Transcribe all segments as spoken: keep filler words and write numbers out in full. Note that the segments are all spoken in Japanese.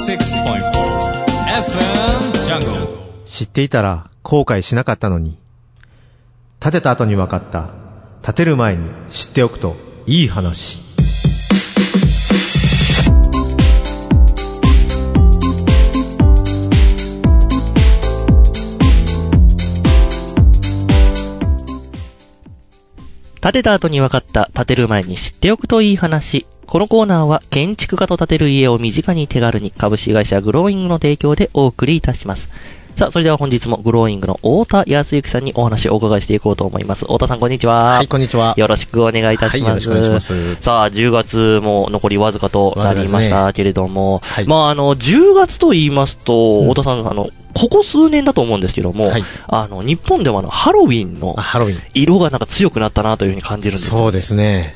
シックスポイントフォー エフエム ジャングル。 知っていたら後悔しなかったのに。建てた後に分かった。建てる前に知っておくといい話。 建てた後に分かった、建てる前に知っておくといい話。このコーナーは建築家と建てる家を身近に手軽に株式会社グローイングの提供でお送りいたします。さあ、それでは本日もグローイングの太田康之さんにお話をお伺いしていこうと思います。太田さん、こんにちは。 はい、こんにちは。 よろしくお願いいたします。はい、よろしくお願いします。 さあ、じゅうがつも残りわずかとなりましたけれども、 はい、 まあ、あの、じゅうがつと言いますと、うん、太田さん、あの、ここ数年だと思うんですけども、はい、あの、日本ではあの、ハロウィンの色がなんか強くなったなというふうに感じるんですよ。 そうですね。 うん、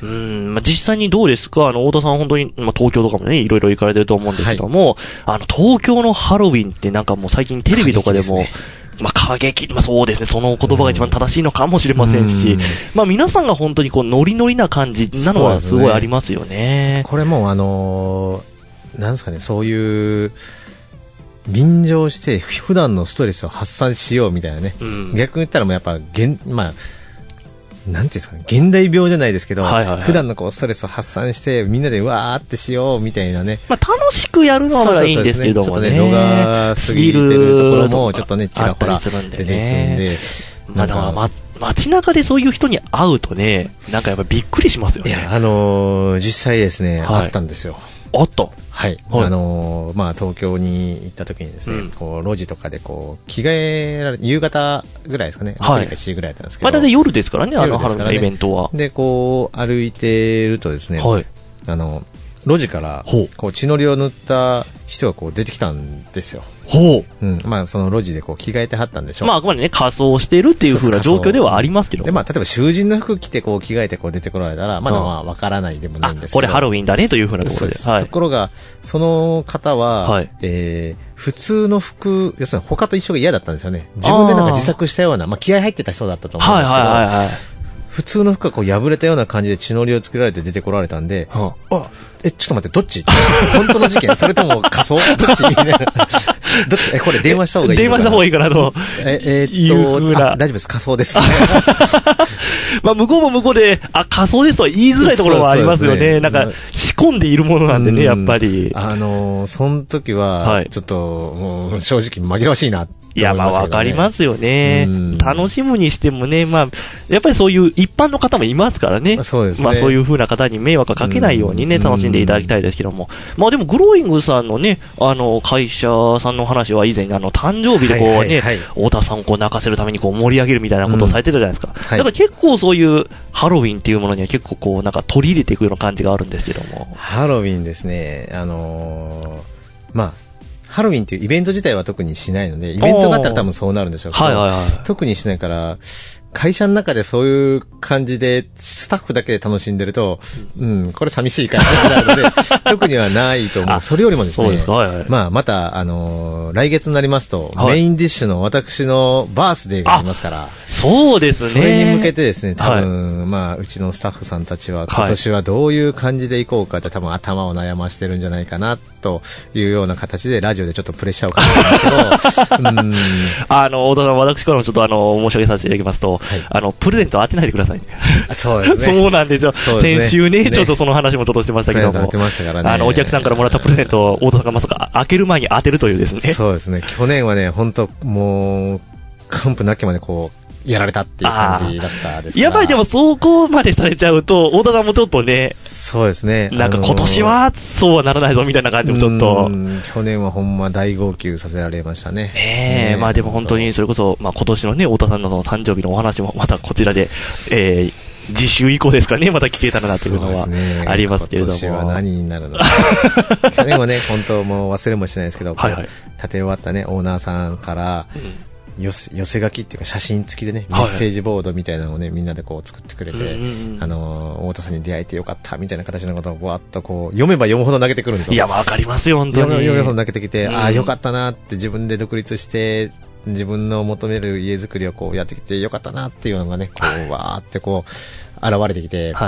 まあ、実際にどうですか？あの、太田さん本当に、まあ、東京とかもね、いろいろ行かれてると思うんですけども、はい、あの、東京のハロウィンってなんかもう最近テレビとかでも、まあ、過激、まあ、そうですね、その言葉が一番正しいのかもしれませんし、まあ、皆さんが本当にこう、ノリノリな感じなのはすごいありますよね。 これもあのー、なんですかね、そういう、便乗して普段のストレスを発散しようみたいなね、うん、逆に言ったらもうやっぱ現、まあ、なんていうんですかね、現代病じゃないですけど、はいはいはい、普段のこうストレスを発散してみんなでわーってしようみたいなね、 まあ、楽しくやるのはいいんですけどもね、 ちょっとね、度が過ぎてるところもちょっとね、ちらほら出てくるんで、 まあ、だからま街中でそういう人に会うとね、なんかやっぱびっくりしますよね。 いや、あのー、実際ですね、はい、あったんですよ。 あったはい。はい、あのー、まあ、東京に行った時にですね、うん、こう、路地とかでこう、着替えられ、夕方ぐらいですかね。はい。ろくじかしちじぐらいだったんですけど。 まあ、だって夜ですからね、あの、ハロウィンのイベントは。 で、こう、歩いてるとですね、はい。あの、路地から、こう、血のりを塗った人がこう、出てきたんですよ。 ほう。 うん。まあ、その路地でこう、着替えてはったんでしょう。 まあ、あくまでね、仮装してるっていう風な状況ではありますけど。 で、まあ、例えば囚人の服着てこう、着替えてこう、出てこられたら、まだまあ、わからないでもないんですけど。 これハロウィンだねという風なところで。 はい。ところが、その方は、はい、えー、普通の服、要するに他と一緒が嫌だったんですよね。自分でなんか自作したような、まあ、気合入ってた人だったと思うんですけど。はいはいはいはい。普通の服がこう破れたような感じで血のりをつけられて出てこられたんで、はあ、あ、え、ちょっと待って、どっち本当の事件それとも仮想どっちみたいな。どっちえ、これ電話した方がいい電話した方がいいかなと。 え、えー、っと、あ、大丈夫です。仮想です、ね。 まあ、向こうも向こうで、あ、仮想ですとは言いづらいところはありますよね。ねなんか、仕込んでいるものなんでね、やっぱり。 あのー、その時は、ちょっと、もう、正直紛らわしいな。 いや、まあ、わかりますよね。楽しむにしてもね、まあ、やっぱりそういう一般の方もいますからね。 そうですね。 まあ、そういう風な方に迷惑をかけないようにね、楽しんでいただきたいですけども。まあ、でも、グローイングさんのね、あの、会社さんの話は以前、あの、誕生日でこうね、はいはいはい、太田さんをこう泣かせるためにこう盛り上げるみたいなことをされてたじゃないですか。うんはい、だから結構そういうハロウィンっていうものには結構こう、なんか取り入れていくような感じがあるんですけども。 ハロウィンですね、あのー、まあ、ハロウィンっていうイベント自体は特にしないので、イベントがあったら多分そうなるんでしょうけど、はいはいはい、特にしないから、会社の中でそういう感じで、スタッフだけで楽しんでると、うん、これ寂しい会社になるので、特にはないと思う。それよりもですね、そうですか、はいはい、まあ、また、あのー、来月になりますと、はい、メインディッシュの私のバースデーがありますから、 そうですね。 それに向けてですね、多分、はい、まあ、うちのスタッフさんたちは、今年はどういう感じでいこうかって多分頭を悩ましてるんじゃないかな、というような形で、ラジオでちょっとプレッシャーをかけてるんですけど、うん、 あの、小田さん、私からもちょっとあの、申し上げさせていただきますと、はい、あの、プレゼント当てないでくださいね。 そうですね。 そうなんですよ。すね、先週ね、ね、ちょっとその話もちょっとしてましたけども。 当てましたからね。 あの、お客さんからもらったプレゼントを、太田さんがまさか開ける前に当てるというですね。 そうですね。去年はね、本当もう、完膚なきまでこう、やられたっていう感じだったですから。 やっぱりでもそこまでされちゃうと、太田さんもちょっとね、 そうですね。 なんか今年はそうはならないぞみたいな感じもちょっと。 去年はほんま大号泣させられましたね。 ええー、まあでも本当にそれこそ、まあ今年のね、太田さんのその誕生日のお話もまたこちらで、えー、次週以降ですかね、また聞けたらなというのはありますけれども。 今年は何になるのか。去年はね、本当もう忘れもしないですけど、はいはい、建て終わったね、オーナーさんから、うん寄せ、寄せ書きっていうか写真付きでね、メッセージボードみたいなのをね、みんなでこう作ってくれて、あの、太田さんに出会えてよかったみたいな形のことをわーっとこう、読めば読むほど投げてくるんですよ。 いや、わかりますよ、本当に。 読めば読むほど投げてきて、ああ、よかったなって自分で独立して、自分の求める家づくりをこうやってきてよかったなっていうのがね、こう、わーってこう、現れてきて、はい、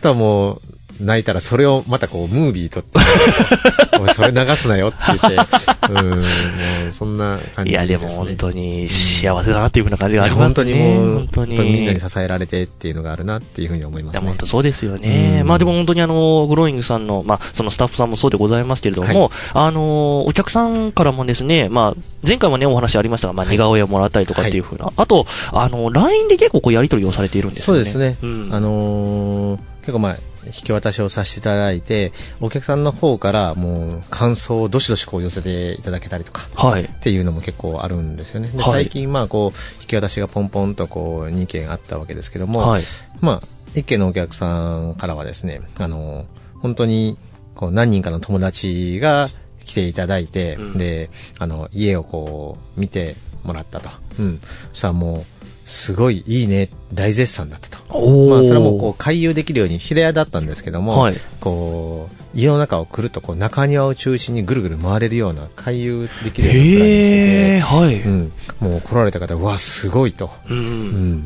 とはもう、泣いたらそれをまたこうムービー撮ってお前それ流すなよって言ってうんもうそんな感じですね。いやでも本当に幸せだなっていう風な感じがありますね。 本当にもう本当にみんなに支えられてっていうのがあるなっていうふうに思いますね。いや本当そうですよね。まあでも本当にあのグローイングさんのまあそのスタッフさんもそうでございますけれども、はい、あのお客さんからもですね、まあ前回もねお話ありましたが、まあ似顔絵をもらったりとかっていう風な、はい、あとあの ライン で結構こうやり取りをされているんですよね。 そうですね。うん、あのー、結構まあ引き渡しをさせていただいて、お客さんの方からもう感想をどしどしこう寄せていただけたりとか、はい、っていうのも結構あるんですよね。で、最近まあこう引き渡しがポンポンとこうにけんあったわけですけども、はい、まあいっけんのお客さんからはですね、あの本当にこう何人かの友達が来ていただいて、うん、であの家をこう見てもらったと、うん、そしたらもうすごいいいね大絶賛だったと。まあそれはもうこう回遊できるように平屋だったんですけども、はい、こう家の中をくるっとこう中庭を中心にぐるぐる回れるような回遊できるようなプランにしてて、はい、うん、もう来られた方うわすごいと、うんうん、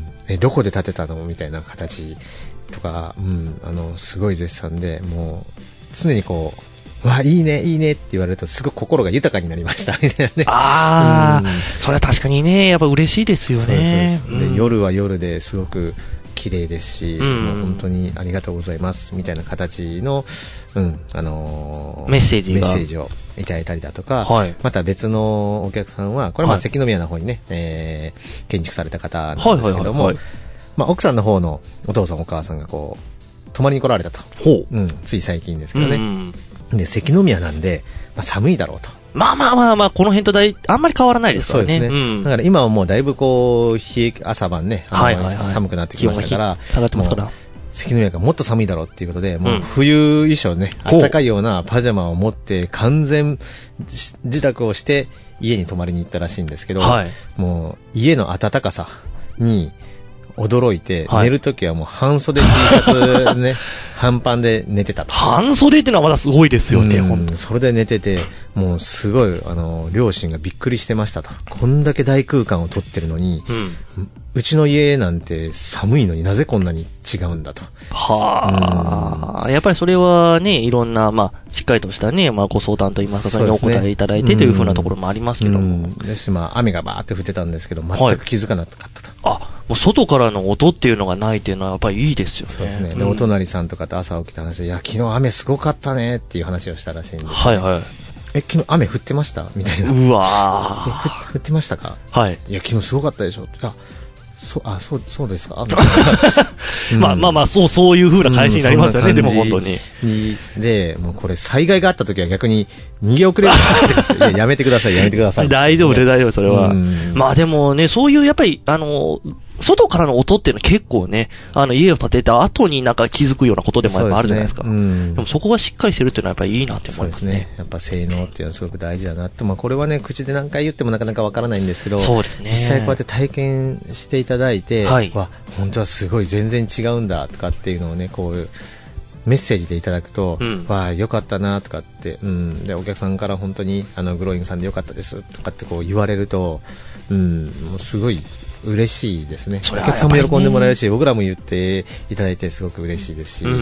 えどこで建てたのみたいな形とか、うん、あのすごい絶賛でもう常にこうわいいねいいねって言われるとすごく心が豊かになりましたみたいなね。 ああ、うん、それは確かにねやっぱ嬉しいですよね。そうですそうです、うん、で夜は夜ですごく綺麗ですし、うん、もう本当にありがとうございますみたいな形の、うんあのー、 メッセージがメッセージをいただいたりだとか、はい、また別のお客さんはこれはまあ関宮の方にね、はい、えー、建築された方なんですけども、はいはいはいはい、まあ、奥さんの方のお父さんお母さんがこう泊まりに来られたと、うん、つい最近ですけどね、うんで関宮なんで、まあ、寒いだろうと。 まあまあまあまあこの辺とだいあんまり変わらないですからね。 そうですね、うん、だから今はもうだいぶこう冷え朝晩ね、あの、はいはいはい、寒くなってきましたから下がってますから関宮がもっと寒いだろうっていうことで、もう冬衣装ね、うん、暖かいようなパジャマを持って完全自宅をして家に泊まりに行ったらしいんですけど、はい、もう家の暖かさに驚いて、はい、寝るときはもう半袖 T シャツね半パンで寝てたと。 半袖ってのはまだすごいですよね。うん本当それで寝ててもうすごいあの両親がびっくりしてましたと。こんだけ大空間を取ってるのに、うん、うちの家なんて寒いのになぜこんなに違うんだと。 はあ、うん、やっぱりそれはねいろんなまあしっかりとしたねまあご相談といいますかそれにお答えいただいてというふうなところもありますけども、うんうん、 ですまあ雨がバーって降ってたんですけど全く気づかなかったと。 はい、あもう外からの音っていうのがないっていうのはやっぱりいいですよね。 そうですね。で、うん、お隣さんとかと朝起きた話でいや昨日雨すごかったねっていう話をしたらしいんです、ね、 はいはい。 え昨日雨降ってましたみたいな。 うわー降ってましたか。 はい。 いや昨日すごかったでしょ。いやそうあそうそうですか。 うん、まあまあまあそうそういう風な返しになりますよね、うん、でも本当に。 にでもうこれ災害があった時は逆に逃げ遅れるからいややめてくださいやめてください。 大丈夫で大丈夫それは。まあでもねそういうやっぱりあの外からの音っていうのは結構ね、あの家を建てた後になんか気づくようなことでもやっぱあるじゃないですか。で, す、ねうん、でもそこがしっかりしてるっていうのはやっぱりいいなって思いますね。そうですね。 やっぱ性能っていうのはすごく大事だなって、まあこれはね口で何回言ってもなかなかわからないんですけど、 そうですね。 実際こうやって体験していただいて、はい、わ本当はすごい全然違うんだとかっていうのをねこうメッセージでいただくと、うん、わあよかったなとかって、うん、でお客さんから本当にあのグローイングさんでよかったですとかってこう言われると、うん、もうすごい嬉しいですね。お客さんも喜んでもらえるし僕らも言っていただいてすごく嬉しいですし、うんうん、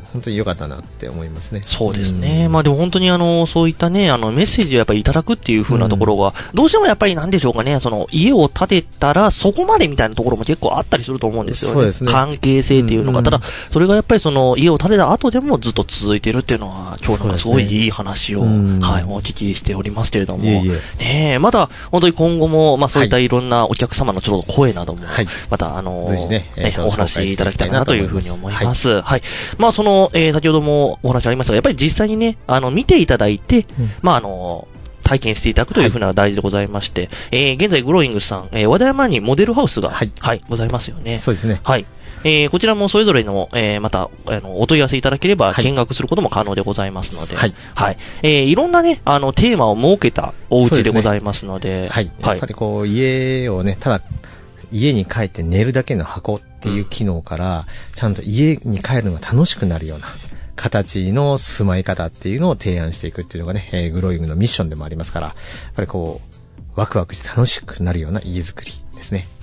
本当に良かったなって思いますね。 そうですね、うん、まあでも本当にあのそういったねあのメッセージをやっぱりいただくっていう風なところが、うん、どうしてもやっぱりなんでしょうかねその家を建てたらそこまでみたいなところも結構あったりすると思うんですよね。 そうですね。 関係性っていうのが、うんうん、ただそれがやっぱりその家を建てた後でもずっと続いてるっていうのは今日なんかすごいいい話を、ねはい、お聞きしておりますけれども、いえいえねまた本当に今後もまあそういったいろんなお客様のちょっと声なども、はい、また、あのーねえーね、お話しいただきたいなというふうに思います。はい。はい、まあ、その、えー、先ほどもお話ありましたが、やっぱり実際にね、あの、見ていただいて、うん、まあ、あのー、体験していただくというふうな大事でございまして、はい、えー、現在、グローイングさん、えー、和田山にモデルハウスが、はい、はい、ございますよね。 そうですね。 はい。えー、こちらもそれぞれの、えー、また、あの、お問い合わせいただければ、見学することも可能でございますので、はい。はい。えー、いろんなね、あの、テーマを設けたお家でございますので、 ではい。やっぱりこう、家をね、ただ、家に帰って寝るだけの箱っていう機能から、うん、ちゃんと家に帰るのが楽しくなるような形の住まい方っていうのを提案していくっていうのがね、えー、グローイングのミッションでもありますから、やっぱりこう、ワクワクして楽しくなるような家づくりですね。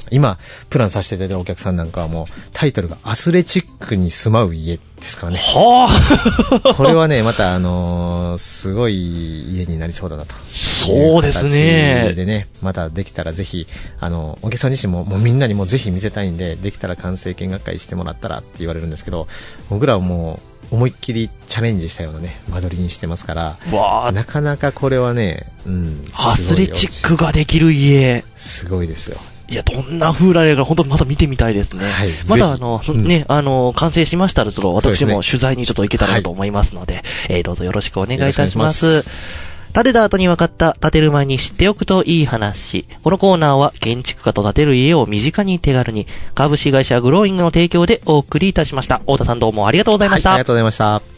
今、プランさせていただいたお客さんなんかはもう、タイトルがアスレチックに住まう家ですからね。 はあ。これはね、またあのー、すごい家になりそうだなと。 そうですね。 でね、またできたらぜひ、あの、お客さん自身も、もうみんなにもぜひ見せたいんで、できたら完成見学会してもらったらって言われるんですけど、僕らはもう、思いっきりチャレンジしたようなね、間取りにしてますから、 わなかなかこれはね、うん。 アスレチックができる家。 すごいですよ。 いや、どんな風来れか、本当また見てみたいですね。はい。まだあの、うん、ね、あの、完成しましたら、ちょっと私も取材にちょっと行けたらと思いますので、はい、えー、どうぞよろしくお願いいたします。建てた後に分かった建てる前に知っておくといい話。このコーナーは建築家と建てる家を身近に手軽に株式会社グローイングの提供でお送りいたしました。太田さんどうもありがとうございました。 はい、ありがとうございました。